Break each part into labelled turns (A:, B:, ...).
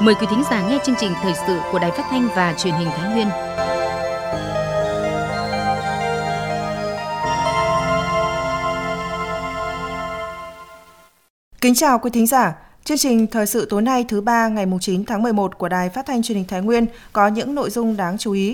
A: Mời quý thính giả nghe chương trình thời sự của Đài Phát thanh và Truyền hình Thái Nguyên.
B: Kính chào quý thính giả. Chương trình thời sự tối nay thứ ba ngày 9 tháng 11 của Đài Phát thanh Truyền hình Thái Nguyên có những nội dung đáng chú ý.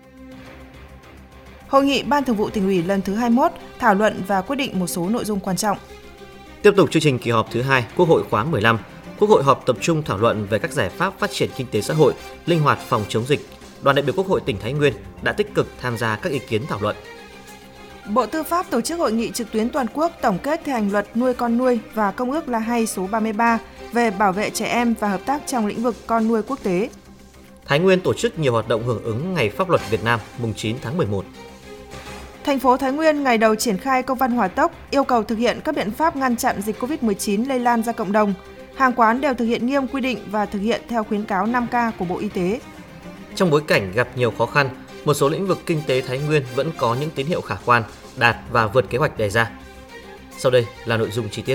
B: Hội nghị Ban Thường vụ Tỉnh ủy lần thứ 21 thảo luận và quyết định một số nội dung quan trọng.
C: Tiếp tục chương trình kỳ họp thứ 2 Quốc hội khóa 15, Quốc hội họp tập trung thảo luận về các giải pháp phát triển kinh tế xã hội, linh hoạt phòng chống dịch. Đoàn đại biểu Quốc hội tỉnh Thái Nguyên đã tích cực tham gia các ý kiến thảo luận.
B: Bộ Tư pháp tổ chức hội nghị trực tuyến toàn quốc tổng kết thi hành luật nuôi con nuôi và Công ước La Hay số 33 về bảo vệ trẻ em và hợp tác trong lĩnh vực con nuôi quốc tế.
C: Thái Nguyên tổ chức nhiều hoạt động hưởng ứng Ngày Pháp luật Việt Nam mùng 9 tháng 11.
B: Thành phố Thái Nguyên ngày đầu triển khai công văn hỏa tốc yêu cầu thực hiện các biện pháp ngăn chặn dịch COVID-19 lây lan ra cộng đồng. Hàng quán đều thực hiện nghiêm quy định và thực hiện theo khuyến cáo 5K của Bộ Y tế.
C: Trong bối cảnh gặp nhiều khó khăn, một số lĩnh vực kinh tế Thái Nguyên vẫn có những tín hiệu khả quan, đạt và vượt kế hoạch đề ra. Sau đây là nội dung chi tiết.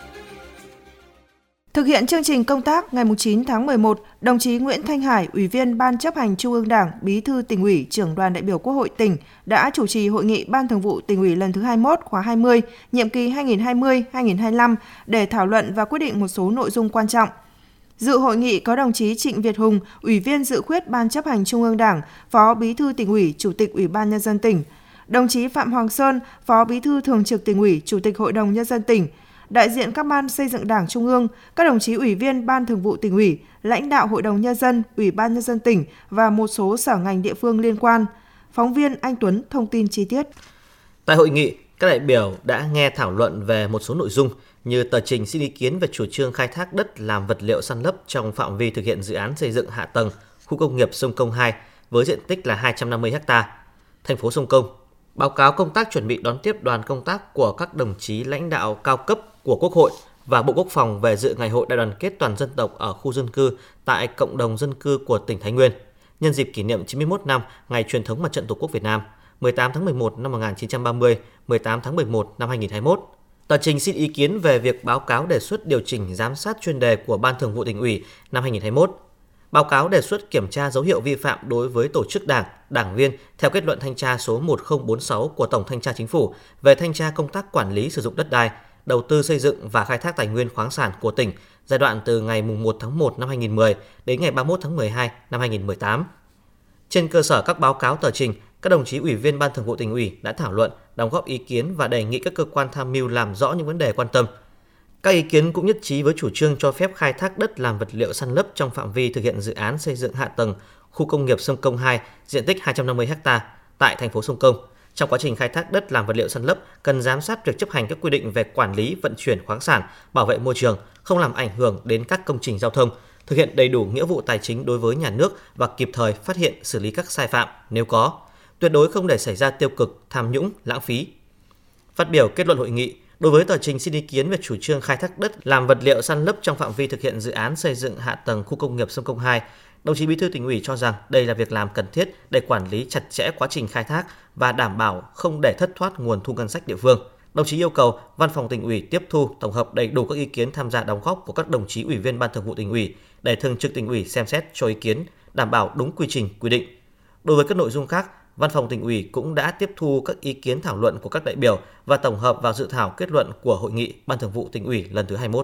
B: Thực hiện chương trình công tác ngày 9 tháng 11, đồng chí Nguyễn Thanh Hải, Ủy viên Ban Chấp hành Trung ương Đảng, Bí thư Tỉnh ủy, Trưởng đoàn đại biểu Quốc hội tỉnh đã chủ trì hội nghị Ban Thường vụ Tỉnh ủy lần thứ 21 khóa 20, nhiệm kỳ 2020-2025 để thảo luận và quyết định một số nội dung quan trọng. Dự hội nghị có đồng chí Trịnh Việt Hùng, Ủy viên Dự khuyết Ban Chấp hành Trung ương Đảng, Phó Bí thư Tỉnh ủy, Chủ tịch Ủy ban Nhân dân tỉnh, đồng chí Phạm Hoàng Sơn, Phó Bí thư Thường trực Tỉnh ủy, Chủ tịch Hội đồng Nhân dân tỉnh, đại diện các ban xây dựng Đảng Trung ương, các đồng chí Ủy viên Ban Thường vụ Tỉnh ủy, lãnh đạo Hội đồng Nhân dân, Ủy ban Nhân dân tỉnh và một số sở ngành địa phương liên quan. Phóng viên Anh Tuấn thông tin chi tiết.
C: Tại hội nghị, các đại biểu đã nghe thảo luận về một số nội dung như tờ trình xin ý kiến về chủ trương khai thác đất làm vật liệu san lấp trong phạm vi thực hiện dự án xây dựng hạ tầng khu công nghiệp Sông Công 2 với diện tích là 250 ha, thành phố Sông Công. Báo cáo công tác chuẩn bị đón tiếp đoàn công tác của các đồng chí lãnh đạo cao cấp của Quốc hội và Bộ Quốc phòng về dự Ngày hội Đại đoàn kết toàn dân tộc ở khu dân cư tại cộng đồng dân cư của tỉnh Thái Nguyên, nhân dịp kỷ niệm 91 năm Ngày truyền thống Mặt trận Tổ quốc Việt Nam, 18 tháng 11 năm 1930, 18 tháng 11 năm 2021. Tờ trình xin ý kiến về việc báo cáo đề xuất điều chỉnh giám sát chuyên đề của Ban Thường vụ Tỉnh ủy năm 2021. Báo cáo đề xuất kiểm tra dấu hiệu vi phạm đối với tổ chức đảng, đảng viên theo kết luận thanh tra số 1046 của Tổng Thanh tra Chính phủ về thanh tra công tác quản lý sử dụng đất đai, đầu tư xây dựng và khai thác tài nguyên khoáng sản của tỉnh giai đoạn từ ngày 1 tháng 1 năm 2010 đến ngày 31 tháng 12 năm 2018. Trên cơ sở các báo cáo tờ trình, các đồng chí Ủy viên Ban Thường vụ Tỉnh ủy đã thảo luận, đóng góp ý kiến và đề nghị các cơ quan tham mưu làm rõ những vấn đề quan tâm. Các ý kiến cũng nhất trí với chủ trương cho phép khai thác đất làm vật liệu san lấp trong phạm vi thực hiện dự án xây dựng hạ tầng khu công nghiệp Sông Công 2 diện tích 250 ha tại thành phố Sông Công. Trong quá trình khai thác đất làm vật liệu san lấp, cần giám sát việc chấp hành các quy định về quản lý, vận chuyển khoáng sản, bảo vệ môi trường, không làm ảnh hưởng đến các công trình giao thông, thực hiện đầy đủ nghĩa vụ tài chính đối với nhà nước và kịp thời phát hiện xử lý các sai phạm nếu có. Tuyệt đối không để xảy ra tiêu cực, tham nhũng, lãng phí. Phát biểu kết luận hội nghị, đối với tờ trình xin ý kiến về chủ trương khai thác đất làm vật liệu san lấp trong phạm vi thực hiện dự án xây dựng hạ tầng khu công nghiệp Sông Công 2, đồng chí Bí thư Tỉnh ủy cho rằng đây là việc làm cần thiết để quản lý chặt chẽ quá trình khai thác và đảm bảo không để thất thoát nguồn thu ngân sách địa phương. Đồng chí yêu cầu Văn phòng Tỉnh ủy tiếp thu, tổng hợp đầy đủ các ý kiến tham gia đóng góp của các đồng chí Ủy viên Ban Thường vụ Tỉnh ủy để Thường trực Tỉnh ủy xem xét cho ý kiến, đảm bảo đúng quy trình quy định. Đối với các nội dung khác, Văn phòng Tỉnh ủy cũng đã tiếp thu các ý kiến thảo luận của các đại biểu và tổng hợp vào dự thảo kết luận của Hội nghị Ban Thường vụ Tỉnh ủy lần thứ 21.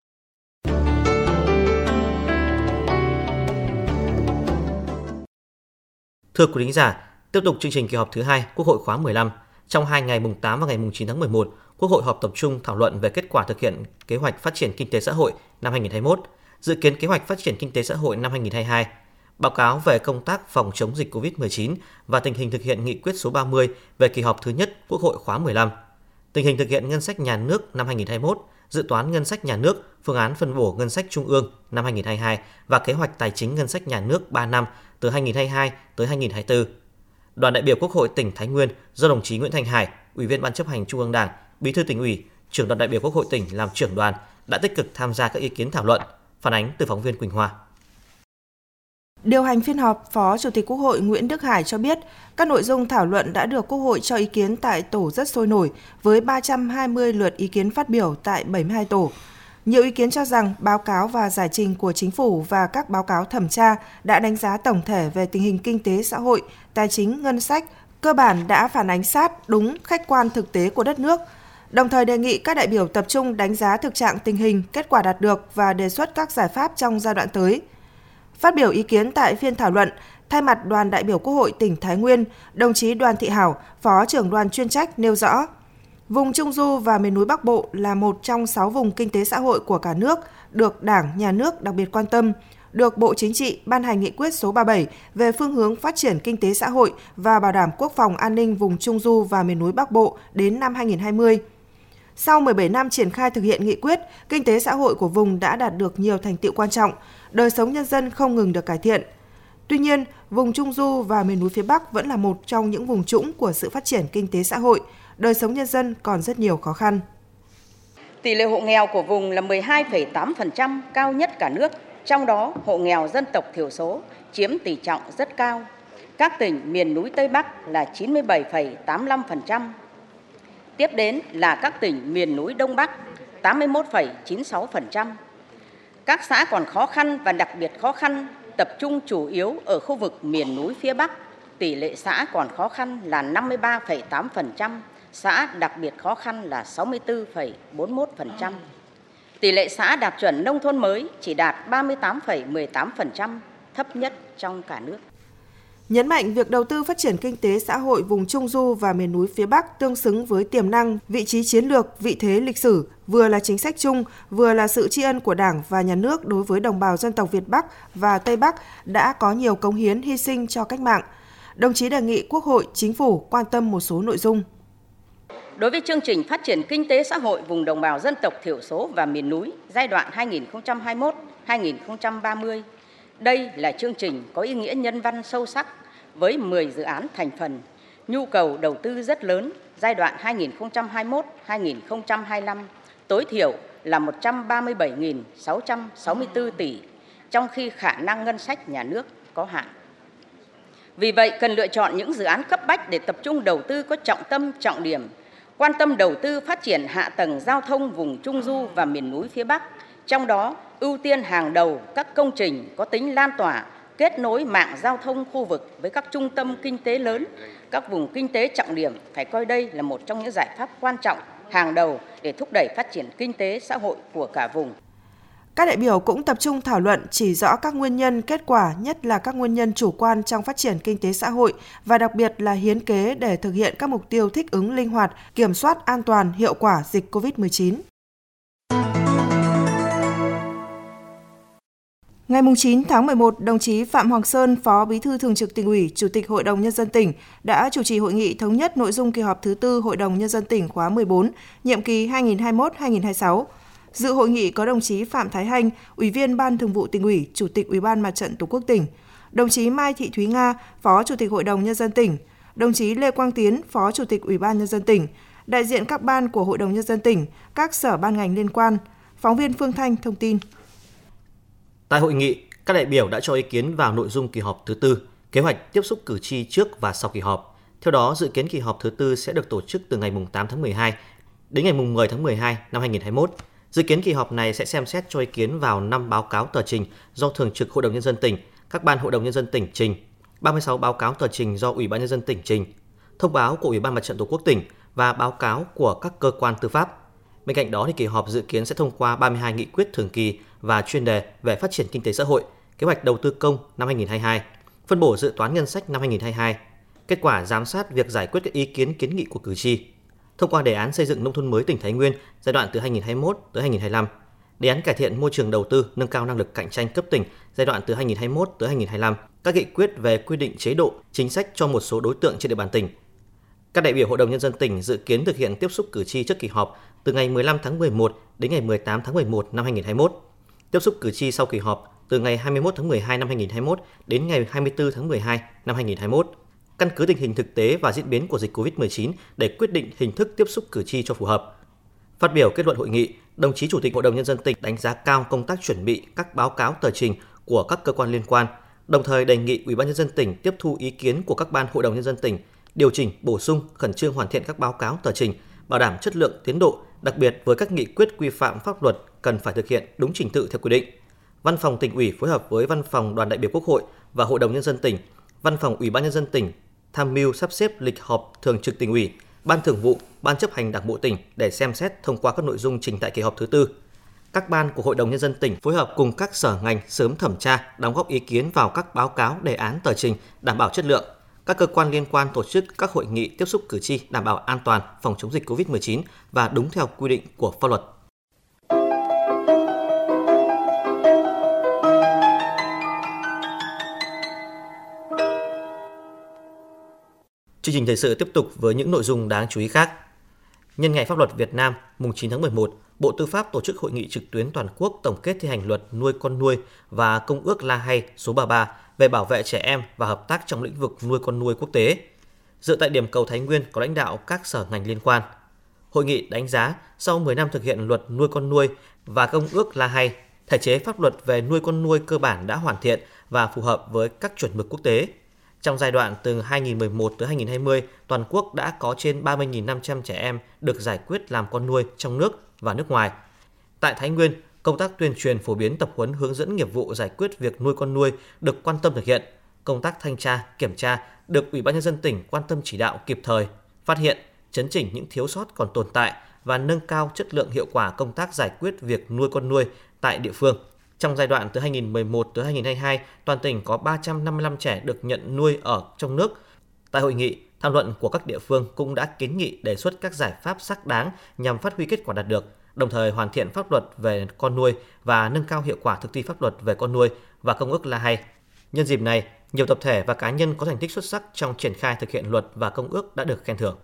C: Thưa quý thính giả, tiếp tục chương trình kỳ họp thứ 2 Quốc hội khóa 15. Trong 2 ngày mùng 8 và ngày mùng 9 tháng 11, Quốc hội họp tập trung thảo luận về kết quả thực hiện kế hoạch phát triển kinh tế xã hội năm 2021, dự kiến kế hoạch phát triển kinh tế xã hội năm 2022, báo cáo về công tác phòng chống dịch COVID-19 và tình hình thực hiện nghị quyết số 30 về kỳ họp thứ nhất Quốc hội khóa 15, tình hình thực hiện ngân sách nhà nước năm 2021, dự toán ngân sách nhà nước, phương án phân bổ ngân sách trung ương năm 2022 và kế hoạch tài chính ngân sách nhà nước 3 năm từ 2022 tới 2024. Đoàn đại biểu Quốc hội tỉnh Thái Nguyên do đồng chí Nguyễn Thanh Hải, Ủy viên Ban Chấp hành Trung ương Đảng, Bí thư Tỉnh ủy, Trưởng đoàn đại biểu Quốc hội tỉnh làm trưởng đoàn đã tích cực tham gia các ý kiến thảo luận. Phản ánh từ phóng viên Quỳnh Hoa.
B: Điều hành phiên họp, Phó Chủ tịch Quốc hội Nguyễn Đức Hải cho biết, các nội dung thảo luận đã được Quốc hội cho ý kiến tại tổ rất sôi nổi với 320 lượt ý kiến phát biểu tại 72 tổ. Nhiều ý kiến cho rằng báo cáo và giải trình của Chính phủ và các báo cáo thẩm tra đã đánh giá tổng thể về tình hình kinh tế xã hội, tài chính, ngân sách, cơ bản đã phản ánh sát đúng khách quan thực tế của đất nước, đồng thời đề nghị các đại biểu tập trung đánh giá thực trạng tình hình, kết quả đạt được và đề xuất các giải pháp trong giai đoạn tới. Phát biểu ý kiến tại phiên thảo luận, thay mặt đoàn đại biểu Quốc hội tỉnh Thái Nguyên, đồng chí Đoàn Thị Hảo, Phó trưởng đoàn chuyên trách nêu rõ, vùng Trung Du và miền núi Bắc Bộ là một trong 6 vùng kinh tế xã hội của cả nước được Đảng, Nhà nước đặc biệt quan tâm, được Bộ Chính trị ban hành nghị quyết số 37 về phương hướng phát triển kinh tế xã hội và bảo đảm quốc phòng an ninh vùng Trung Du và miền núi Bắc Bộ đến năm 2020. Sau 17 năm triển khai thực hiện nghị quyết, kinh tế xã hội của vùng đã đạt được nhiều thành tựu quan trọng, đời sống nhân dân không ngừng được cải thiện. Tuy nhiên, vùng Trung Du và miền núi phía Bắc vẫn là một trong những vùng trũng của sự phát triển kinh tế xã hội, đời sống nhân dân còn rất nhiều khó khăn.
D: Tỷ lệ hộ nghèo của vùng là 12,8%, cao nhất cả nước, trong đó hộ nghèo dân tộc thiểu số chiếm tỷ trọng rất cao. Các tỉnh miền núi Tây Bắc là 97,85%. Tiếp đến là các tỉnh miền núi Đông Bắc 81,96%. Các xã còn khó khăn và đặc biệt khó khăn tập trung chủ yếu ở khu vực miền núi phía Bắc. Tỷ lệ xã còn khó khăn là 53,8%, xã đặc biệt khó khăn là 64,41%. Tỷ lệ xã đạt chuẩn nông thôn mới chỉ đạt 38,18%, thấp nhất trong cả nước.
B: Nhấn mạnh việc đầu tư phát triển kinh tế xã hội vùng Trung Du và miền núi phía Bắc tương xứng với tiềm năng, vị trí chiến lược, vị thế lịch sử, vừa là chính sách chung, vừa là sự tri ân của Đảng và Nhà nước đối với đồng bào dân tộc Việt Bắc và Tây Bắc đã có nhiều cống hiến hy sinh cho cách mạng. Đồng chí đề nghị Quốc hội, Chính phủ quan tâm một số nội dung.
D: Đối với chương trình phát triển kinh tế xã hội vùng đồng bào dân tộc thiểu số và miền núi giai đoạn 2021-2030, đây là chương trình có ý nghĩa nhân văn sâu sắc với 10 dự án thành phần, nhu cầu đầu tư rất lớn giai đoạn 2021-2025, tối thiểu là 137.664 tỷ, trong khi khả năng ngân sách nhà nước có hạn. Vì vậy, cần lựa chọn những dự án cấp bách để tập trung đầu tư có trọng tâm, trọng điểm, quan tâm đầu tư phát triển hạ tầng giao thông vùng Trung Du và miền núi phía Bắc, trong đó ưu tiên hàng đầu các công trình có tính lan tỏa, kết nối mạng giao thông khu vực với các trung tâm kinh tế lớn, các vùng kinh tế trọng điểm phải coi đây là một trong những giải pháp quan trọng hàng đầu để thúc đẩy phát triển kinh tế xã hội của cả vùng.
B: Các đại biểu cũng tập trung thảo luận chỉ rõ các nguyên nhân, kết quả, nhất là các nguyên nhân chủ quan trong phát triển kinh tế xã hội và đặc biệt là hiến kế để thực hiện các mục tiêu thích ứng linh hoạt, kiểm soát an toàn, hiệu quả dịch COVID-19. Ngày 9 tháng 11, đồng chí Phạm Hoàng Sơn, Phó Bí thư Thường trực Tỉnh ủy, Chủ tịch Hội đồng Nhân dân tỉnh đã chủ trì hội nghị thống nhất nội dung kỳ họp thứ 4 Hội đồng Nhân dân tỉnh khóa 14, nhiệm kỳ 2021-2026. Dự hội nghị có đồng chí Phạm Thái Hanh, Ủy viên Ban Thường vụ Tỉnh ủy, Chủ tịch Ủy ban Mặt trận Tổ quốc tỉnh, đồng chí Mai Thị Thúy Nga, Phó Chủ tịch Hội đồng Nhân dân tỉnh, đồng chí Lê Quang Tiến, Phó Chủ tịch Ủy ban Nhân dân tỉnh, đại diện các ban của Hội đồng Nhân dân tỉnh, các sở ban ngành liên quan. Phóng viên Phương Thanh thông tin.
C: Tại hội nghị, các đại biểu đã cho ý kiến vào nội dung kỳ họp thứ 4, kế hoạch tiếp xúc cử tri trước và sau kỳ họp. Theo đó, dự kiến kỳ họp thứ 4 sẽ được tổ chức từ ngày 8 tháng 12 đến ngày 10 tháng 12 năm 2021. Dự kiến kỳ họp này sẽ xem xét cho ý kiến vào 5 báo cáo tờ trình do Thường trực Hội đồng Nhân dân tỉnh, các ban Hội đồng Nhân dân tỉnh trình, 36 báo cáo tờ trình do Ủy ban Nhân dân tỉnh trình, thông báo của Ủy ban Mặt trận Tổ quốc tỉnh và báo cáo của các cơ quan tư pháp. Bên cạnh đó, thì kỳ họp dự kiến sẽ thông qua 32 nghị quyết thường kỳ và chuyên đề về phát triển kinh tế xã hội, kế hoạch đầu tư công năm 2022, phân bổ dự toán ngân sách năm 2022, kết quả giám sát việc giải quyết các ý kiến kiến nghị của cử tri, thông qua đề án xây dựng nông thôn mới tỉnh Thái Nguyên giai đoạn từ 2021 tới 2025, đề án cải thiện môi trường đầu tư, nâng cao năng lực cạnh tranh cấp tỉnh giai đoạn từ 2021 tới 2025, các nghị quyết về quy định chế độ, chính sách cho một số đối tượng trên địa bàn tỉnh. Các đại biểu Hội đồng Nhân dân tỉnh dự kiến thực hiện tiếp xúc cử tri trước kỳ họp từ ngày 15 tháng 11 đến ngày 18 tháng 11 năm 2021, tiếp xúc cử tri sau kỳ họp từ ngày 21 tháng 12 năm 2021 đến ngày 24 tháng 12 năm 2021, căn cứ tình hình thực tế và diễn biến của dịch COVID-19 để quyết định hình thức tiếp xúc cử tri cho phù hợp. Phát biểu kết luận hội nghị, đồng chí Chủ tịch Hội đồng Nhân dân tỉnh đánh giá cao công tác chuẩn bị các báo cáo tờ trình của các cơ quan liên quan, đồng thời đề nghị Ủy ban Nhân dân tỉnh tiếp thu ý kiến của các ban Hội đồng Nhân dân tỉnh, điều chỉnh, bổ sung, khẩn trương hoàn thiện các báo cáo tờ trình, bảo đảm chất lượng, tiến độ, đặc biệt với các nghị quyết quy phạm pháp luật, cần phải thực hiện đúng trình tự theo quy định. Văn phòng Tỉnh ủy phối hợp với Văn phòng Đoàn đại biểu Quốc hội và Hội đồng Nhân dân tỉnh, Văn phòng Ủy ban Nhân dân tỉnh tham mưu sắp xếp lịch họp thường trực Tỉnh ủy, Ban Thường vụ, Ban Chấp hành Đảng bộ tỉnh để xem xét thông qua các nội dung trình tại kỳ họp thứ tư. Các ban của Hội đồng Nhân dân tỉnh phối hợp cùng các sở ngành sớm thẩm tra, đóng góp ý kiến vào các báo cáo, đề án, tờ trình đảm bảo chất lượng. Các cơ quan liên quan tổ chức các hội nghị tiếp xúc cử tri đảm bảo an toàn phòng chống dịch COVID-19 và đúng theo quy định của pháp luật. Chương trình thời sự tiếp tục với những nội dung đáng chú ý khác. Nhân ngày Pháp luật Việt Nam, mùng 9 tháng 11, Bộ Tư pháp tổ chức hội nghị trực tuyến toàn quốc tổng kết thi hành luật nuôi con nuôi và Công ước La Hay số 33 về bảo vệ trẻ em và hợp tác trong lĩnh vực nuôi con nuôi quốc tế. Dự tại điểm cầu Thái Nguyên có lãnh đạo các sở ngành liên quan. Hội nghị đánh giá sau 10 năm thực hiện luật nuôi con nuôi và Công ước La Hay, thể chế pháp luật về nuôi con nuôi cơ bản đã hoàn thiện và phù hợp với các chuẩn mực quốc tế. Trong giai đoạn từ 2011 tới 2020, toàn quốc đã có trên 30.500 trẻ em được giải quyết làm con nuôi trong nước và nước ngoài. Tại Thái Nguyên, công tác tuyên truyền phổ biến tập huấn hướng dẫn nghiệp vụ giải quyết việc nuôi con nuôi được quan tâm thực hiện. Công tác thanh tra, kiểm tra được Ủy ban Nhân dân tỉnh quan tâm chỉ đạo kịp thời, phát hiện, chấn chỉnh những thiếu sót còn tồn tại và nâng cao chất lượng hiệu quả công tác giải quyết việc nuôi con nuôi tại địa phương. Trong giai đoạn từ 2011 tới 2022, toàn tỉnh có 355 trẻ được nhận nuôi ở trong nước. Tại hội nghị, tham luận của các địa phương cũng đã kiến nghị đề xuất các giải pháp xác đáng nhằm phát huy kết quả đạt được, đồng thời hoàn thiện pháp luật về con nuôi và nâng cao hiệu quả thực thi pháp luật về con nuôi và Công ước La Hay. Nhân dịp này, nhiều tập thể và cá nhân có thành tích xuất sắc trong triển khai thực hiện luật và công ước đã được khen thưởng.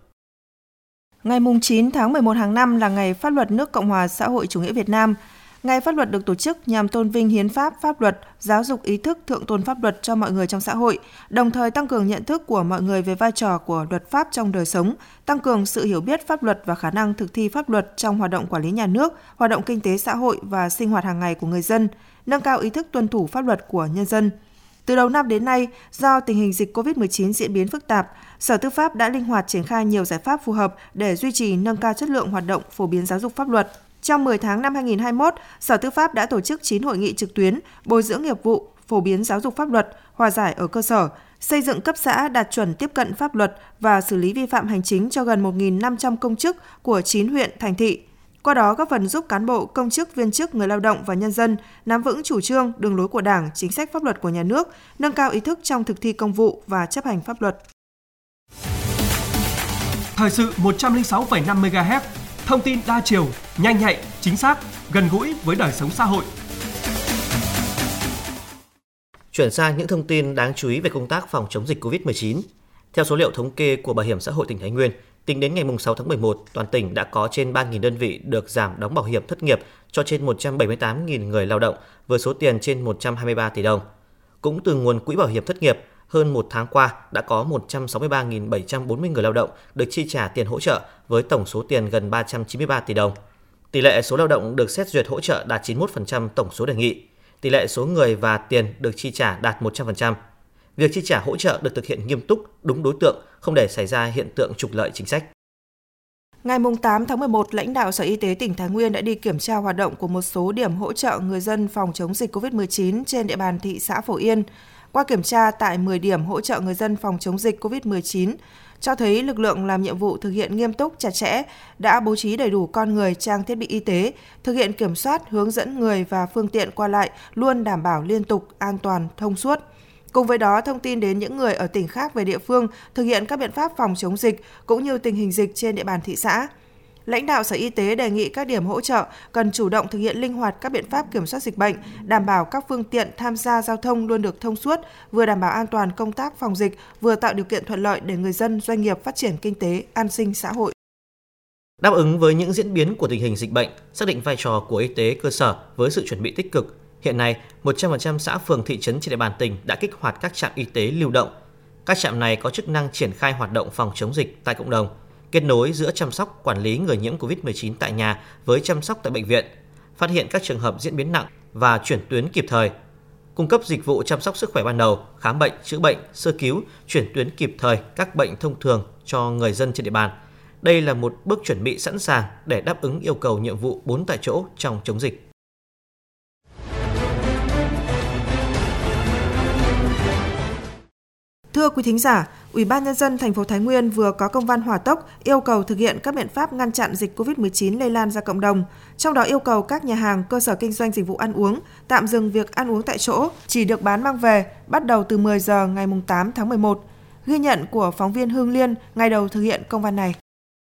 B: Ngày 9 tháng 11 hàng năm là ngày pháp luật nước Cộng hòa xã hội chủ nghĩa Việt Nam. Ngày pháp luật được tổ chức nhằm tôn vinh hiến pháp, pháp luật, giáo dục ý thức thượng tôn pháp luật cho mọi người trong xã hội, đồng thời tăng cường nhận thức của mọi người về vai trò của luật pháp trong đời sống, tăng cường sự hiểu biết pháp luật và khả năng thực thi pháp luật trong hoạt động quản lý nhà nước, hoạt động kinh tế xã hội và sinh hoạt hàng ngày của người dân, nâng cao ý thức tuân thủ pháp luật của nhân dân. Từ đầu năm đến nay, do tình hình dịch COVID-19 diễn biến phức tạp, Sở Tư pháp đã linh hoạt triển khai nhiều giải pháp phù hợp để duy trì nâng cao chất lượng hoạt động phổ biến giáo dục pháp luật. Trong 10 tháng năm 2021, Sở Tư pháp đã tổ chức 9 hội nghị trực tuyến, bồi dưỡng nghiệp vụ, phổ biến giáo dục pháp luật, hòa giải ở cơ sở, xây dựng cấp xã đạt chuẩn tiếp cận pháp luật và xử lý vi phạm hành chính cho gần 1.500 công chức của 9 huyện, thành thị. Qua đó góp phần giúp cán bộ, công chức, viên chức, người lao động và nhân dân nắm vững chủ trương, đường lối của Đảng, chính sách pháp luật của nhà nước, nâng cao ý thức trong thực thi công vụ và chấp hành pháp luật.
E: Thời sự 106,5 MHz, thông tin đa chiều, nhanh nhạy, chính xác, gần gũi với đời sống xã hội.
C: Chuyển sang những thông tin đáng chú ý về công tác phòng chống dịch COVID-19. Theo số liệu thống kê của Bảo hiểm xã hội tỉnh Thái Nguyên, tính đến ngày 6 tháng 11, toàn tỉnh đã có trên 3.000 đơn vị được giảm đóng bảo hiểm thất nghiệp cho trên 178.000 người lao động với số tiền trên 123 tỷ đồng. Cũng từ nguồn quỹ bảo hiểm thất nghiệp, hơn một tháng qua đã có 163.740 người lao động được chi trả tiền hỗ trợ với tổng số tiền gần 393 tỷ đồng. Tỷ lệ số lao động được xét duyệt hỗ trợ đạt 91% tổng số đề nghị. Tỷ lệ số người và tiền được chi trả đạt 100%. Việc chi trả hỗ trợ được thực hiện nghiêm túc, đúng đối tượng, không để xảy ra hiện tượng trục lợi chính sách.
B: Ngày 8 tháng 11, lãnh đạo Sở Y tế tỉnh Thái Nguyên đã đi kiểm tra hoạt động của một số điểm hỗ trợ người dân phòng chống dịch COVID-19 trên địa bàn thị xã Phổ Yên. Qua kiểm tra tại 10 điểm hỗ trợ người dân phòng chống dịch COVID-19, cho thấy lực lượng làm nhiệm vụ thực hiện nghiêm túc, chặt chẽ, đã bố trí đầy đủ con người, trang thiết bị y tế, thực hiện kiểm soát, hướng dẫn người và phương tiện qua lại luôn đảm bảo liên tục, an toàn, thông suốt. Cùng với đó, thông tin đến những người ở tỉnh khác về địa phương thực hiện các biện pháp phòng chống dịch cũng như tình hình dịch trên địa bàn thị xã. Lãnh đạo Sở Y tế đề nghị các điểm hỗ trợ cần chủ động thực hiện linh hoạt các biện pháp kiểm soát dịch bệnh, đảm bảo các phương tiện tham gia giao thông luôn được thông suốt, vừa đảm bảo an toàn công tác phòng dịch, vừa tạo điều kiện thuận lợi để người dân, doanh nghiệp phát triển kinh tế, an sinh xã hội.
C: Đáp ứng với những diễn biến của tình hình dịch bệnh, xác định vai trò của y tế cơ sở với sự chuẩn bị tích cực, hiện nay 100% xã phường thị trấn trên địa bàn tỉnh đã kích hoạt các trạm y tế lưu động. Các trạm này có chức năng triển khai hoạt động phòng chống dịch tại cộng đồng, kết nối giữa chăm sóc quản lý người nhiễm COVID-19 tại nhà với chăm sóc tại bệnh viện, phát hiện các trường hợp diễn biến nặng và chuyển tuyến kịp thời, cung cấp dịch vụ chăm sóc sức khỏe ban đầu, khám bệnh, chữa bệnh, sơ cứu, chuyển tuyến kịp thời các bệnh thông thường cho người dân trên địa bàn. Đây là một bước chuẩn bị sẵn sàng để đáp ứng yêu cầu nhiệm vụ 4 tại chỗ trong chống dịch.
B: Thưa quý thính giả, Ủy ban Nhân dân thành phố Thái Nguyên vừa có công văn hỏa tốc yêu cầu thực hiện các biện pháp ngăn chặn dịch COVID-19 lây lan ra cộng đồng, trong đó yêu cầu các nhà hàng, cơ sở kinh doanh dịch vụ ăn uống tạm dừng việc ăn uống tại chỗ, chỉ được bán mang về bắt đầu từ 10 giờ ngày 8 tháng 11. Ghi nhận của phóng viên Hương Liên ngày đầu thực hiện công văn này.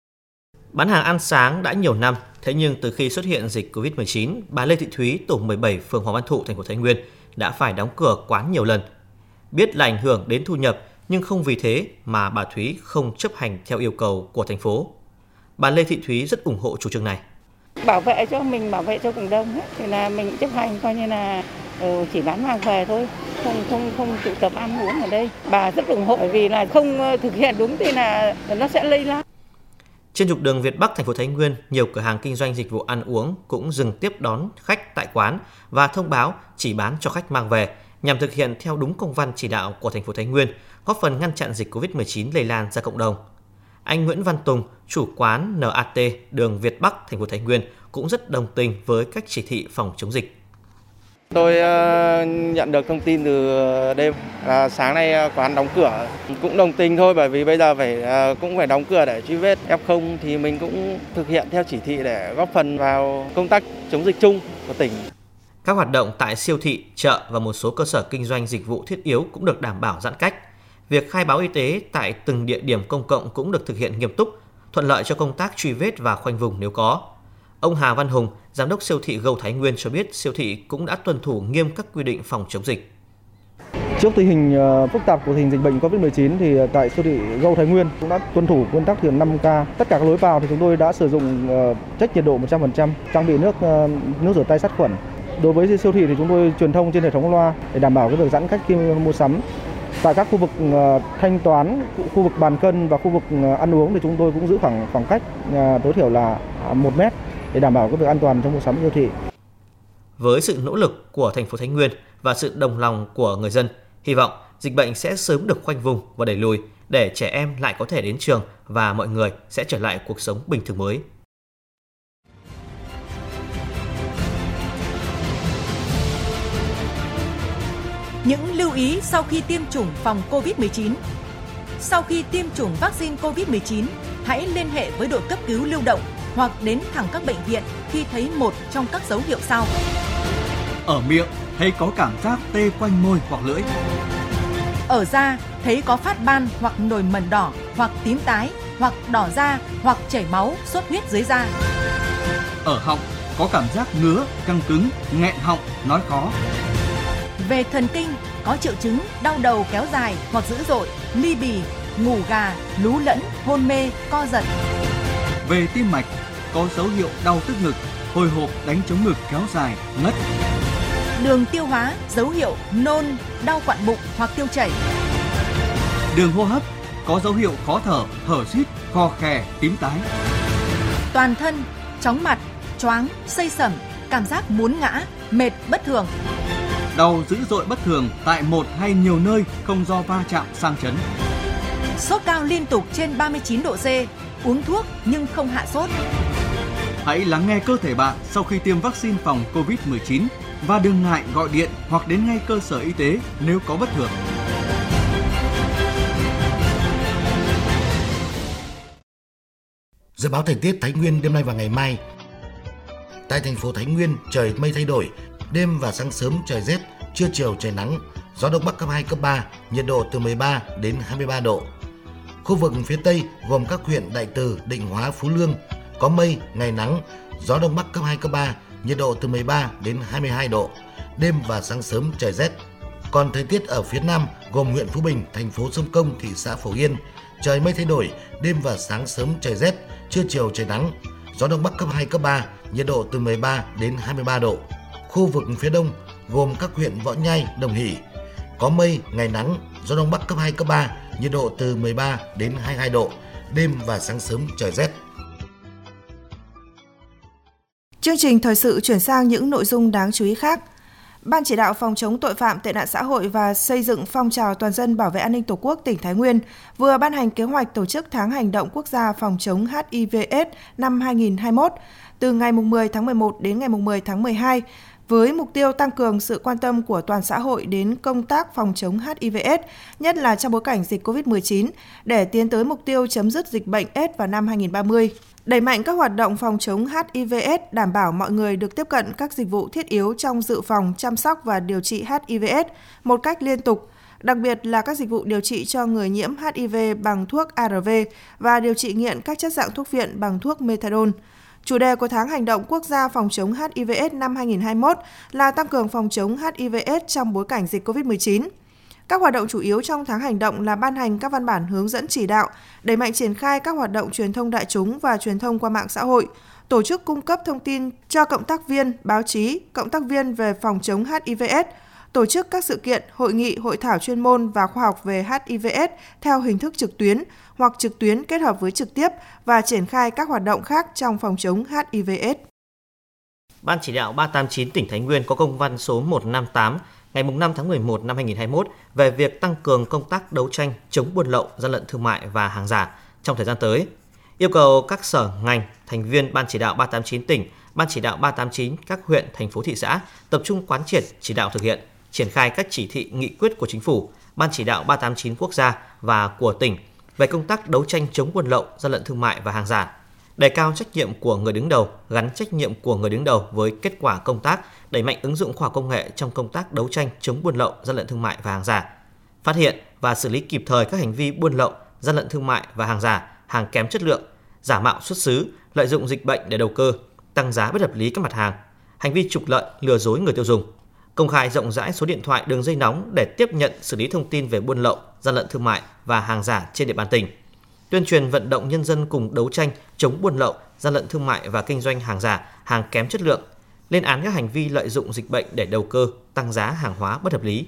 C: Bán hàng ăn sáng đã nhiều năm, thế nhưng từ khi xuất hiện dịch COVID-19, bà Lê Thị Thúy, tổ 17, phường Hoàng Văn Thụ, thành phố Thái Nguyên đã phải đóng cửa quán nhiều lần. Biết là ảnh hưởng đến thu nhập, nhưng không vì thế mà bà Thúy không chấp hành theo yêu cầu của thành phố. Bà Lê Thị Thúy rất ủng hộ chủ trương này.
F: Bảo vệ cho mình, bảo vệ cho cộng đồng ấy, thì là mình chấp hành coi như là chỉ bán mang về thôi, không tụ tập ăn uống ở đây. Bà rất ủng hộ bởi vì là không thực hiện đúng thì là nó sẽ lây lan.
C: Trên trục đường Việt Bắc, thành phố Thái Nguyên, nhiều cửa hàng kinh doanh dịch vụ ăn uống cũng dừng tiếp đón khách tại quán và thông báo chỉ bán cho khách mang về nhằm thực hiện theo đúng công văn chỉ đạo của thành phố Thái Nguyên, góp phần ngăn chặn dịch COVID-19 lây lan ra cộng đồng. Anh Nguyễn Văn Tùng, chủ quán NAT, đường Việt Bắc, thành phố Thái Nguyên cũng rất đồng tình với các chỉ thị phòng chống dịch.
G: Tôi nhận được thông tin từ đêm sáng nay quán đóng cửa, cũng đồng tình thôi, bởi vì bây giờ cũng phải đóng cửa để truy vết F0 thì mình cũng thực hiện theo chỉ thị để góp phần vào công tác chống dịch chung của tỉnh.
C: Các hoạt động tại siêu thị, chợ và một số cơ sở kinh doanh dịch vụ thiết yếu cũng được đảm bảo giãn cách. Việc khai báo y tế tại từng địa điểm công cộng cũng được thực hiện nghiêm túc, thuận lợi cho công tác truy vết và khoanh vùng nếu có. Ông Hà Văn Hùng, giám đốc siêu thị Go Thái Nguyên cho biết siêu thị cũng đã tuân thủ nghiêm các quy định phòng chống dịch.
H: Trước tình hình phức tạp của tình hình dịch bệnh COVID-19 thì tại siêu thị Go Thái Nguyên cũng đã tuân thủ nguyên tắc thực hiện 5K. Tất cả các lối vào thì chúng tôi đã sử dụng check nhiệt độ 100%, trang bị nước rửa tay sát khuẩn. Đối với siêu thị thì chúng tôi truyền thông trên hệ thống loa để đảm bảo cái việc giãn cách khi mua sắm. Tại các khu vực thanh toán, khu vực bàn cân và khu vực ăn uống thì chúng tôi cũng giữ khoảng cách tối thiểu là 1 mét để đảm bảo cái việc an toàn trong mua sắm siêu thị.
C: Với sự nỗ lực của thành phố Thái Nguyên và sự đồng lòng của người dân, hy vọng dịch bệnh sẽ sớm được khoanh vùng và đẩy lùi để trẻ em lại có thể đến trường và mọi người sẽ trở lại cuộc sống bình thường mới.
I: Những lưu ý sau khi tiêm chủng phòng COVID-19. Sau khi tiêm chủng vaccine COVID-19, hãy liên hệ với đội cấp cứu lưu động hoặc đến thẳng các bệnh viện khi thấy một trong các dấu hiệu sau.
J: Ở miệng thấy có cảm giác tê quanh môi hoặc lưỡi.
I: Ở da thấy có phát ban hoặc nổi mẩn đỏ hoặc tím tái hoặc đỏ da hoặc chảy máu, xuất huyết dưới da.
J: Ở họng có cảm giác ngứa, căng cứng, nghẹn họng, nói khó.
I: Về thần kinh, có triệu chứng đau đầu kéo dài hoặc dữ dội, ly bì, ngủ gà, lú lẫn, hôn mê, co giật.
J: Về tim mạch, có dấu hiệu đau tức ngực, hồi hộp đánh trống ngực kéo dài, ngất.
I: Đường tiêu hóa, dấu hiệu nôn, đau quặn bụng hoặc tiêu chảy.
J: Đường hô hấp, có dấu hiệu khó thở, thở rít, khò khè, tím tái.
I: Toàn thân, chóng mặt, choáng, xây sẩm, cảm giác muốn ngã, mệt bất thường.
J: Đau dữ dội bất thường tại một hay nhiều nơi không do va chạm sang chấn.
I: Sốt cao liên tục trên 39 độ C, uống thuốc nhưng không hạ sốt.
J: Hãy lắng nghe cơ thể bạn sau khi tiêm vaccine phòng COVID-19 và đừng ngại gọi điện hoặc đến ngay cơ sở y tế nếu có bất thường.
K: Dự báo thời tiết Thái Nguyên đêm nay và ngày mai. Tại thành phố Thái Nguyên, trời mây thay đổi, đêm và sáng sớm trời rét, trưa chiều trời nắng, gió đông bắc cấp 2, cấp 3, nhiệt độ từ 13 đến 23 độ. Khu vực phía Tây gồm các huyện Đại Từ, Định Hóa, Phú Lương, có mây, ngày nắng, gió đông bắc cấp 2, cấp 3, nhiệt độ từ 13 đến 22 độ, đêm và sáng sớm trời rét. Còn thời tiết ở phía Nam gồm huyện Phú Bình, thành phố Sông Công, thị xã Phổ Yên, trời mây thay đổi, đêm và sáng sớm trời rét, trưa chiều trời nắng, gió đông bắc cấp 2, cấp 3, nhiệt độ từ 13 đến 23 độ. Khu vực phía Đông gồm các huyện Võ Nhai, Đồng Hỷ, có mây, ngày nắng, gió đông bắc cấp 2, cấp 3, nhiệt độ từ 13 đến 22 độ, đêm và sáng sớm trời rét.
B: Chương trình thời sự chuyển sang những nội dung đáng chú ý khác. Ban chỉ đạo phòng chống tội phạm tệ nạn xã hội và xây dựng phong trào toàn dân bảo vệ an ninh Tổ quốc tỉnh Thái Nguyên vừa ban hành kế hoạch tổ chức tháng hành động quốc gia phòng chống HIV/AIDS năm 2021 từ ngày 10 tháng 11 đến ngày 10 tháng 12 với mục tiêu tăng cường sự quan tâm của toàn xã hội đến công tác phòng chống HIV/AIDS, nhất là trong bối cảnh dịch COVID-19, để tiến tới mục tiêu chấm dứt dịch bệnh AIDS vào năm 2030. Đẩy mạnh các hoạt động phòng chống HIV/AIDS, đảm bảo mọi người được tiếp cận các dịch vụ thiết yếu trong dự phòng, chăm sóc và điều trị HIV/AIDS một cách liên tục, đặc biệt là các dịch vụ điều trị cho người nhiễm HIV bằng thuốc ARV và điều trị nghiện các chất dạng thuốc viện bằng thuốc methadone. Chủ đề của tháng hành động quốc gia phòng chống HIV/AIDS năm 2021 là tăng cường phòng chống HIV/AIDS trong bối cảnh dịch COVID-19. Các hoạt động chủ yếu trong tháng hành động là ban hành các văn bản hướng dẫn chỉ đạo, đẩy mạnh triển khai các hoạt động truyền thông đại chúng và truyền thông qua mạng xã hội, tổ chức cung cấp thông tin cho cộng tác viên, báo chí, cộng tác viên về phòng chống HIV/AIDS, tổ chức các sự kiện, hội nghị, hội thảo chuyên môn và khoa học về HIV/AIDS theo hình thức trực tuyến hoặc trực tuyến kết hợp với trực tiếp và triển khai các hoạt động khác trong phòng chống HIV/AIDS.
C: Ban chỉ đạo 389 tỉnh Thái Nguyên có công văn số 158 ngày 5 tháng 11 năm 2021 về việc tăng cường công tác đấu tranh chống buôn lậu, gian lận thương mại và hàng giả trong thời gian tới. Yêu cầu các sở ngành, thành viên Ban chỉ đạo 389 tỉnh, Ban chỉ đạo 389 các huyện, thành phố, thị xã tập trung quán triệt, chỉ đạo thực hiện, triển khai các chỉ thị, nghị quyết của Chính phủ, Ban chỉ đạo 389 quốc gia và của tỉnh về công tác đấu tranh chống buôn lậu, gian lận thương mại và hàng giả, đề cao trách nhiệm của người đứng đầu, gắn trách nhiệm của người đứng đầu với kết quả công tác, đẩy mạnh ứng dụng khoa học công nghệ trong công tác đấu tranh chống buôn lậu, gian lận thương mại và hàng giả, phát hiện và xử lý kịp thời các hành vi buôn lậu, gian lận thương mại và hàng giả, hàng kém chất lượng, giả mạo xuất xứ, lợi dụng dịch bệnh để đầu cơ, tăng giá bất hợp lý các mặt hàng, hành vi trục lợi, lừa dối người tiêu dùng. Công khai rộng rãi số điện thoại, đường dây nóng để tiếp nhận, xử lý thông tin về buôn lậu, gian lận thương mại và hàng giả trên địa bàn tỉnh. Tuyên truyền vận động nhân dân cùng đấu tranh chống buôn lậu, gian lận thương mại và kinh doanh hàng giả, hàng kém chất lượng, lên án các hành vi lợi dụng dịch bệnh để đầu cơ, tăng giá hàng hóa bất hợp lý.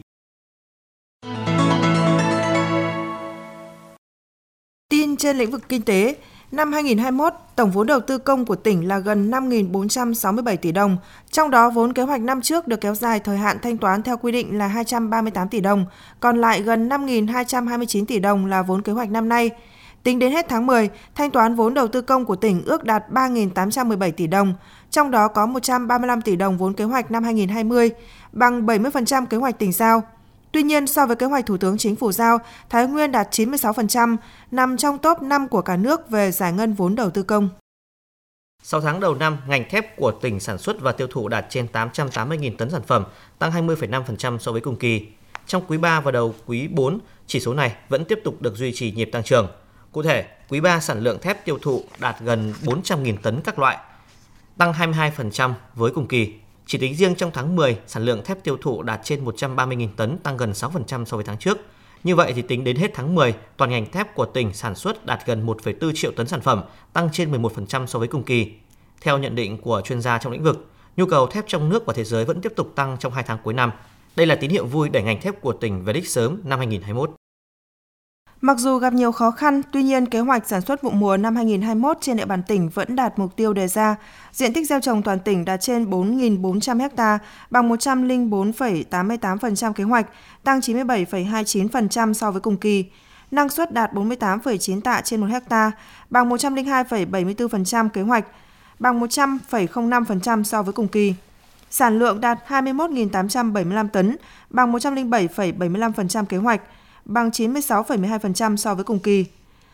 B: Tin trên lĩnh vực kinh tế, năm 2021, tổng vốn đầu tư công của tỉnh là gần 5.467 tỷ đồng, trong đó vốn kế hoạch năm trước được kéo dài thời hạn thanh toán theo quy định là 238 tỷ đồng, còn lại gần 5.229 tỷ đồng là vốn kế hoạch năm nay. Tính đến hết tháng 10, thanh toán vốn đầu tư công của tỉnh ước đạt 3.817 tỷ đồng, trong đó có 135 tỷ đồng vốn kế hoạch năm 2020, bằng 70% kế hoạch tỉnh giao. Tuy nhiên, so với kế hoạch Thủ tướng Chính phủ giao, Thái Nguyên đạt 96%, nằm trong top 5 của cả nước về giải ngân vốn đầu tư công.
C: 6 tháng đầu năm, ngành thép của tỉnh sản xuất và tiêu thụ đạt trên 880.000 tấn sản phẩm, tăng 20,5% so với cùng kỳ. Trong quý 3 và đầu quý 4, chỉ số này vẫn tiếp tục được duy trì nhịp tăng trưởng. Cụ thể, quý 3 sản lượng thép tiêu thụ đạt gần 400.000 tấn các loại, tăng 22% với cùng kỳ. Chỉ tính riêng trong tháng 10, sản lượng thép tiêu thụ đạt trên 130.000 tấn, tăng gần 6% so với tháng trước. Như vậy thì tính đến hết tháng 10, toàn ngành thép của tỉnh sản xuất đạt gần 1,4 triệu tấn sản phẩm, tăng trên 11% so với cùng kỳ. Theo nhận định của chuyên gia trong lĩnh vực, nhu cầu thép trong nước và thế giới vẫn tiếp tục tăng trong 2 tháng cuối năm. Đây là tín hiệu vui đẩy ngành thép của tỉnh về đích sớm năm 2021.
B: Mặc dù gặp nhiều khó khăn, tuy nhiên kế hoạch sản xuất vụ mùa năm 2021 trên địa bàn tỉnh vẫn đạt mục tiêu đề ra. Diện tích gieo trồng toàn tỉnh đạt trên 4.400 ha, bằng 104,88% kế hoạch, tăng 97,29% so với cùng kỳ. Năng suất đạt 48,9 tạ trên 1 ha, bằng 102,74% kế hoạch, bằng 100,05% so với cùng kỳ. Sản lượng đạt 21.875 tấn, bằng 107,75% kế hoạch, bằng 96,12% so với cùng kỳ.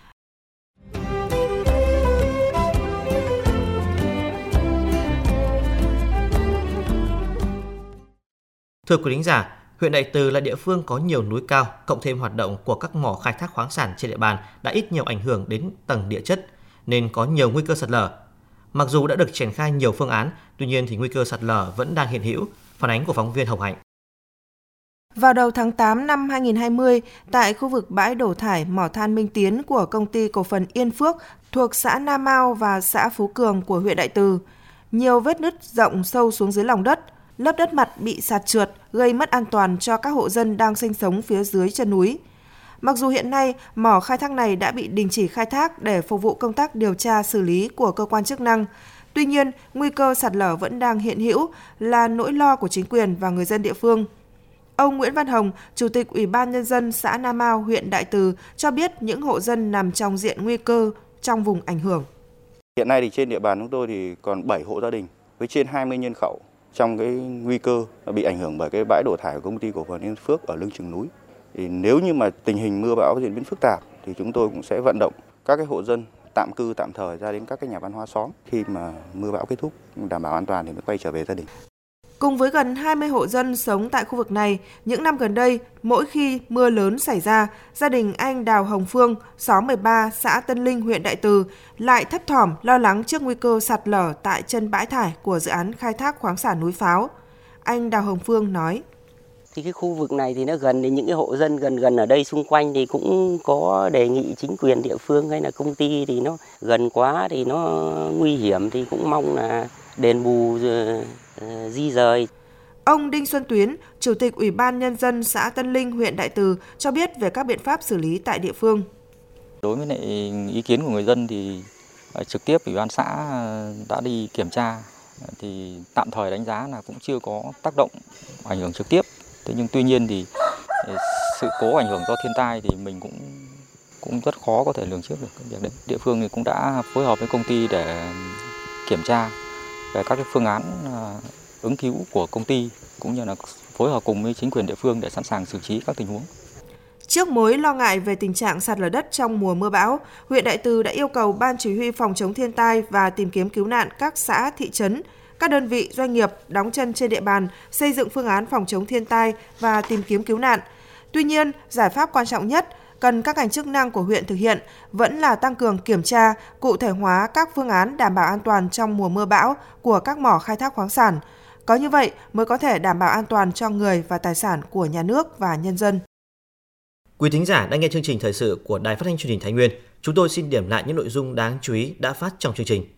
C: Thưa quý thính giả, huyện Đại Từ là địa phương có nhiều núi cao, cộng thêm hoạt động của các mỏ khai thác khoáng sản trên địa bàn đã ít nhiều ảnh hưởng đến tầng địa chất, nên có nhiều nguy cơ sạt lở. Mặc dù đã được triển khai nhiều phương án, tuy nhiên thì nguy cơ sạt lở vẫn đang hiện hữu. Phản ánh của phóng viên Hồng Hạnh.
B: Vào đầu tháng 8 năm 2020, tại khu vực bãi đổ thải mỏ than Minh Tiến của công ty cổ phần Yên Phước thuộc xã Nam Ao và xã Phú Cường của huyện Đại Từ, nhiều vết nứt rộng sâu xuống dưới lòng đất, lớp đất mặt bị sạt trượt gây mất an toàn cho các hộ dân đang sinh sống phía dưới chân núi. Mặc dù hiện nay mỏ khai thác này đã bị đình chỉ khai thác để phục vụ công tác điều tra xử lý của cơ quan chức năng, tuy nhiên nguy cơ sạt lở vẫn đang hiện hữu là nỗi lo của chính quyền và người dân địa phương. Ông Nguyễn Văn Hồng, Chủ tịch Ủy ban Nhân dân xã Nam Ao, huyện Đại Từ cho biết những hộ dân nằm trong diện nguy cơ trong vùng ảnh hưởng.
L: Hiện nay thì trên địa bàn chúng tôi thì còn 7 hộ gia đình với trên 20 nhân khẩu. trong cái nguy cơ bị ảnh hưởng bởi cái bãi đổ thải của công ty cổ phần Yên Phước ở lưng chừng núi. Thì nếu như mà tình hình mưa bão diễn biến phức tạp thì chúng tôi cũng sẽ vận động các cái hộ dân tạm cư tạm thời ra đến các cái nhà văn hóa xóm, khi mà mưa bão kết thúc đảm bảo an toàn thì mới quay trở về gia đình.
B: Cùng với gần 20 hộ dân sống tại khu vực này, những năm gần đây, mỗi khi mưa lớn xảy ra, gia đình anh Đào Hồng Phương, xóm 13, xã Tân Linh, huyện Đại Từ lại thấp thỏm lo lắng trước nguy cơ sạt lở tại chân bãi thải của dự án khai thác khoáng sản núi Pháo. Anh Đào Hồng Phương nói:
M: Thì cái khu vực này thì nó gần đến những cái hộ dân gần ở đây xung quanh, thì cũng có đề nghị chính quyền địa phương hay là công ty thì nó gần quá thì nó nguy hiểm, thì cũng mong là đền bù di rời.
B: Ông Đinh Xuân Tuyến, Chủ tịch Ủy ban Nhân dân xã Tân Linh, huyện Đại Từ cho biết về các biện pháp xử lý tại địa phương.
N: Đối với ý kiến của người dân thì trực tiếp Ủy ban xã đã đi kiểm tra, thì tạm thời đánh giá là cũng chưa có tác động ảnh hưởng trực tiếp. Thế nhưng tuy nhiên thì sự cố ảnh hưởng do thiên tai thì mình cũng rất khó có thể lường trước được cái việc đấy. Địa phương thì cũng đã phối hợp với công ty để kiểm tra về các cái phương án ứng cứu của công ty, cũng như là phối hợp cùng với chính quyền địa phương để sẵn sàng xử trí các tình huống.
B: Trước mối lo ngại về tình trạng sạt lở đất trong mùa mưa bão, huyện Đại Từ đã yêu cầu Ban Chỉ huy phòng chống thiên tai và tìm kiếm cứu nạn các xã, thị trấn, các đơn vị doanh nghiệp đóng chân trên địa bàn xây dựng phương án phòng chống thiên tai và tìm kiếm cứu nạn. Tuy nhiên, giải pháp quan trọng nhất cần các ngành chức năng của huyện thực hiện vẫn là tăng cường kiểm tra, cụ thể hóa các phương án đảm bảo an toàn trong mùa mưa bão của các mỏ khai thác khoáng sản. Có như vậy mới có thể đảm bảo an toàn cho người và tài sản của nhà nước và nhân dân.
C: Quý thính giả đang nghe chương trình thời sự của Đài Phát thanh Truyền hình Thái Nguyên. Chúng tôi xin điểm lại những nội dung đáng chú ý đã phát trong chương trình.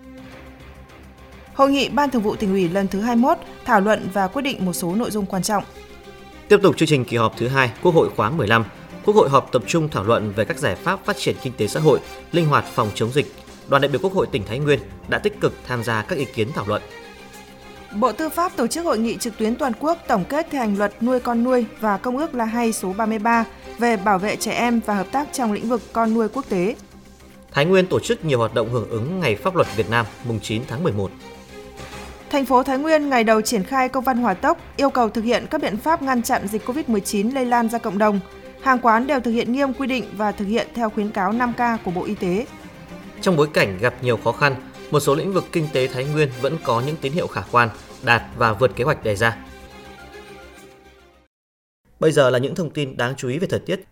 B: Hội nghị Ban Thường vụ Tỉnh ủy lần thứ 21 thảo luận và quyết định một số nội dung quan trọng.
C: Tiếp tục chương trình kỳ họp thứ 2 Quốc hội khóa 15, Quốc hội họp tập trung thảo luận về các giải pháp phát triển kinh tế xã hội, linh hoạt phòng chống dịch. Đoàn đại biểu Quốc hội tỉnh Thái Nguyên đã tích cực tham gia các ý kiến thảo luận.
B: Bộ Tư pháp tổ chức hội nghị trực tuyến toàn quốc tổng kết thi hành luật nuôi con nuôi và Công ước La Hay số 33 về bảo vệ trẻ em và hợp tác trong lĩnh vực con nuôi quốc tế.
C: Thái Nguyên tổ chức nhiều hoạt động hưởng ứng Ngày Pháp luật Việt Nam mùng 9 tháng 11.
B: Thành phố Thái Nguyên ngày đầu triển khai công văn hỏa tốc yêu cầu thực hiện các biện pháp ngăn chặn dịch COVID-19 lây lan ra cộng đồng. Hàng quán đều thực hiện nghiêm quy định và thực hiện theo khuyến cáo 5K của Bộ Y tế.
C: Trong bối cảnh gặp nhiều khó khăn, một số lĩnh vực kinh tế Thái Nguyên vẫn có những tín hiệu khả quan, đạt và vượt kế hoạch đề ra. Bây giờ là những thông tin đáng chú ý về thời tiết.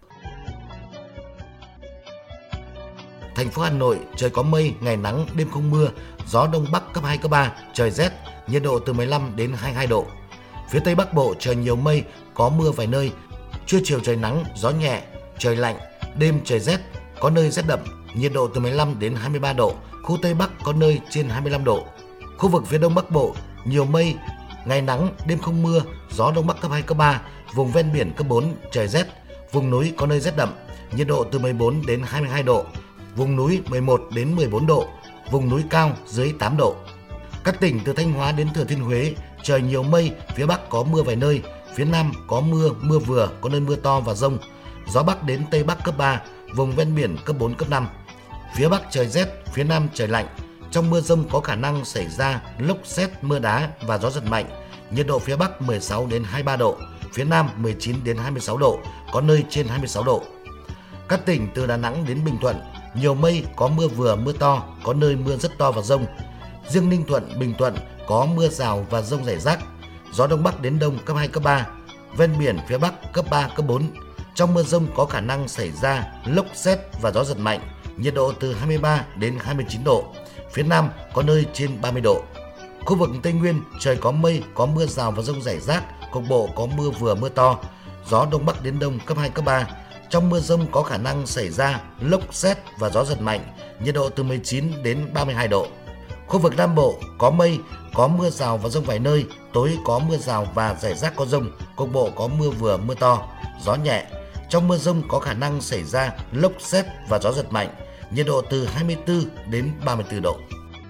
K: Thành phố Hà Nội trời có mây, ngày nắng, đêm không mưa, gió đông bắc cấp 2, cấp 3, trời rét, nhiệt độ từ 15 đến 22 độ. Phía Tây Bắc Bộ trời nhiều mây, có mưa vài nơi, trưa chiều trời nắng, gió nhẹ, trời lạnh, đêm trời rét, có nơi rét đậm, nhiệt độ từ 15 đến 23 độ, khu Tây Bắc có nơi trên 25 độ. Khu vực phía Đông Bắc Bộ nhiều mây, ngày nắng, đêm không mưa, gió đông bắc cấp 2, cấp 3, vùng ven biển cấp 4, trời rét, vùng núi có nơi rét đậm, nhiệt độ từ 14 đến 22 độ, vùng núi 11 đến 14 độ, vùng núi cao dưới 8 độ. Các tỉnh từ Thanh Hóa đến Thừa Thiên Huế trời nhiều mây, phía Bắc có mưa vài nơi, phía Nam có mưa, mưa vừa, có nơi mưa to và dông, gió Bắc đến Tây Bắc cấp 3, vùng ven biển cấp 4, cấp 5. Phía Bắc trời rét, phía Nam trời lạnh. Trong mưa dông có khả năng xảy ra lốc sét, mưa đá và gió giật mạnh. Nhiệt độ phía Bắc 16 đến 23 độ, phía Nam 19 đến 26 độ, có nơi trên 26 độ. Các tỉnh từ Đà Nẵng đến Bình Thuận nhiều mây, có mưa vừa, mưa to, có nơi mưa rất to và dông. Riêng Ninh Thuận, Bình Thuận có mưa rào và dông rải rác. Gió đông bắc đến đông cấp 2, cấp 3. Ven biển phía Bắc cấp 3, cấp 4. Trong mưa dông có khả năng xảy ra lốc sét và gió giật mạnh. Nhiệt độ từ 23 đến 29 độ. Phía Nam có nơi trên 30 độ. Khu vực Tây Nguyên trời có mây, có mưa rào và dông rải rác, cục bộ có mưa vừa, mưa to. Gió đông bắc đến đông cấp 2, cấp 3. Trong mưa dông có khả năng xảy ra lốc sét và gió giật mạnh, nhiệt độ từ 19 đến 32 độ. Khu vực Nam Bộ có mây, có mưa rào và dông vài nơi, tối có mưa rào và rải rác có dông, cục bộ có mưa vừa, mưa to, gió nhẹ. Trong mưa dông có khả năng xảy ra lốc sét và gió giật mạnh, nhiệt độ từ 24 đến 34 độ.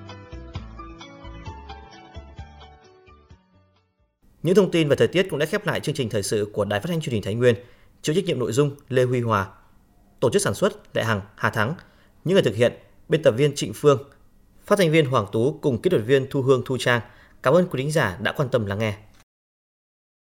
C: Những thông tin về thời tiết cũng đã khép lại chương trình thời sự của Đài Phát thanh Truyền hình Thái Nguyên. Chịu trách nhiệm nội dung Lê Huy Hòa, tổ chức sản xuất Đại Hằng, Hà Thắng, những người thực hiện biên tập viên Trịnh Phương, phát thanh viên Hoàng Tú cùng kỹ thuật viên Thu Hương, Thu Trang, Cảm ơn quý thính giả đã quan tâm lắng nghe.